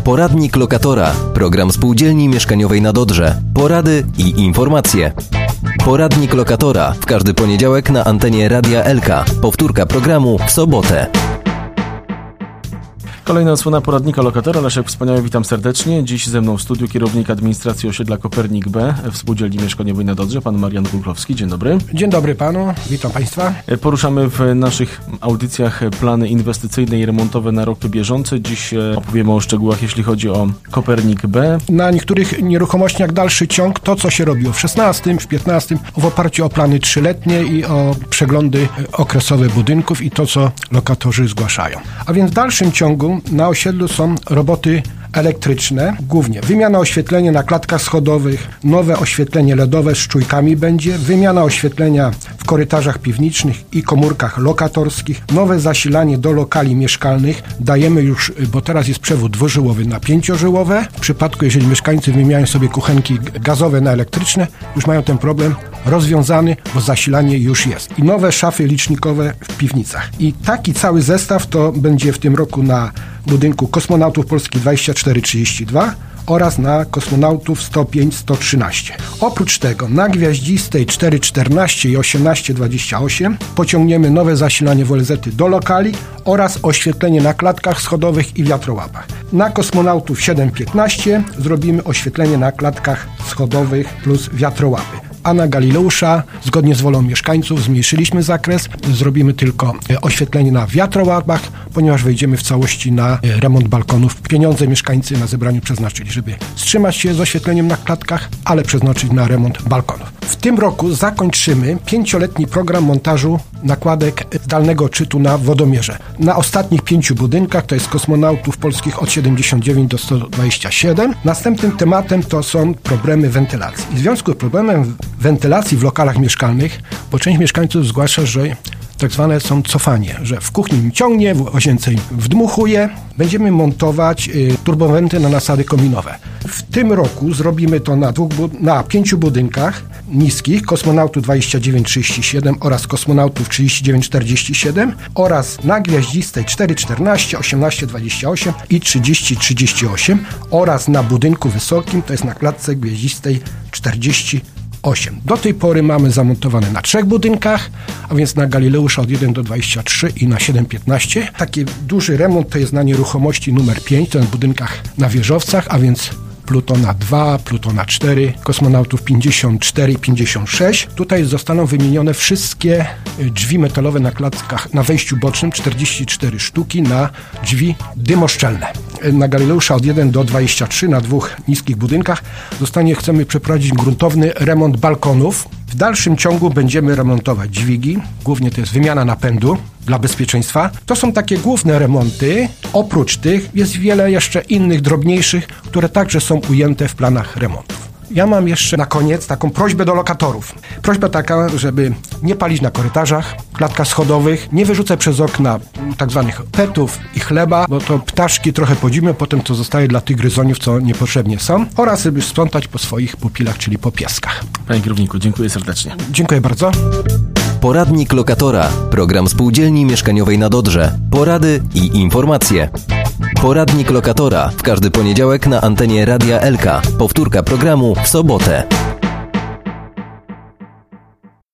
Poradnik lokatora. Program Spółdzielni Mieszkaniowej na Dodrze. Porady i informacje. Poradnik lokatora w każdy poniedziałek na antenie Radia Elka. Powtórka programu w sobotę. Kolejna odsłona poradnika lokatora. Leszek Wspaniały, witam serdecznie. Dziś ze mną w studiu kierownik administracji osiedla Kopernik B w Spółdzielni Mieszkaniowej na Dodrze, pan Marian Kulkowski. Dzień dobry. Dzień dobry panu, witam państwa. Poruszamy w naszych audycjach plany inwestycyjne i remontowe na rok bieżący. Dziś opowiemy o szczegółach, jeśli chodzi o Kopernik B. Na niektórych nieruchomościach dalszy ciąg, to co się robiło w 16, w 15, w oparciu o plany 3-letnie i o przeglądy okresowe budynków i to, co lokatorzy zgłaszają. A więc w dalszym ciągu na osiedlu są roboty elektryczne, głównie wymiana oświetlenia na klatkach schodowych, nowe oświetlenie LEDowe z czujkami będzie, wymiana oświetlenia w korytarzach piwniczych i komórkach lokatorskich, nowe zasilanie do lokali mieszkalnych, dajemy już, bo teraz jest przewód dwużyłowy na 5-żyłowe, w przypadku jeżeli mieszkańcy wymieniają sobie kuchenki gazowe na elektryczne, już mają ten problem rozwiązany, bo zasilanie już jest. I nowe szafy licznikowe w piwnicach. I taki cały zestaw to będzie w tym roku na budynku Kosmonautów Polskich 2432 oraz na Kosmonautów 105-113. Oprócz tego na Gwiaździstej 414 i 1828 pociągniemy nowe zasilanie WLZ-y do lokali oraz oświetlenie na klatkach schodowych i wiatrołapach. Na Kosmonautów 715 zrobimy oświetlenie na klatkach schodowych plus wiatrołapy. A na Galileusza, zgodnie z wolą mieszkańców, zmniejszyliśmy zakres, zrobimy tylko oświetlenie na wiatrołapach, ponieważ wejdziemy w całości na remont balkonów. Pieniądze mieszkańcy na zebraniu przeznaczyli, żeby wstrzymać się z oświetleniem na klatkach, ale przeznaczyć na remont balkonów. W tym roku zakończymy 5-letni program montażu nakładek zdalnego odczytu na wodomierze. Na ostatnich 5 budynkach, to jest Kosmonautów Polskich od 79 do 127. Następnym tematem to są problemy wentylacji. I w związku z problemem wentylacji w lokalach mieszkalnych, bo część mieszkańców zgłasza, że tak zwane są cofanie, że w kuchni im ciągnie, w łazience im wdmuchuje. Będziemy montować turbowenty na nasady kominowe. W tym roku zrobimy to na 5 budynkach niskich, Kosmonautów 2937 oraz Kosmonautów 3947 oraz na Gwiaździstej 414, 1828 i 3038 oraz na budynku wysokim, to jest na klatce Gwiaździstej 48. Do tej pory mamy zamontowane na 3 budynkach, a więc na Galileusza od 1 do 23 i na 715. Taki duży remont to jest na nieruchomości numer 5, to na budynkach na wieżowcach, a więc Plutona 2, Plutona 4, Kosmonautów 54 i 56. Tutaj zostaną wymienione wszystkie drzwi metalowe na klatkach, na wejściu bocznym, 44 sztuki na drzwi dymoszczelne. Na Galileusza od 1 do 23 na 2 niskich budynkach chcemy przeprowadzić gruntowny remont balkonów. W dalszym ciągu będziemy remontować dźwigi, głównie to jest wymiana napędu dla bezpieczeństwa. To są takie główne remonty. Oprócz tych jest wiele jeszcze innych, drobniejszych, które także są ujęte w planach remontów. Ja mam jeszcze na koniec taką prośbę do lokatorów. Prośba taka, żeby nie palić na korytarzach, klatkach schodowych, nie wyrzucać przez okna tak zwanych petów i chleba, bo to ptaszki trochę podzimy, potem to zostaje dla tych gryzoniów, co niepotrzebnie są, oraz żeby sprzątać po swoich pupilach, czyli po pieskach. Panie kierowniku, dziękuję serdecznie. Dziękuję bardzo. Poradnik lokatora. Program Spółdzielni Mieszkaniowej na Dodrze. Porady i informacje. Poradnik lokatora w każdy poniedziałek na antenie Radia Elka. Powtórka programu w sobotę.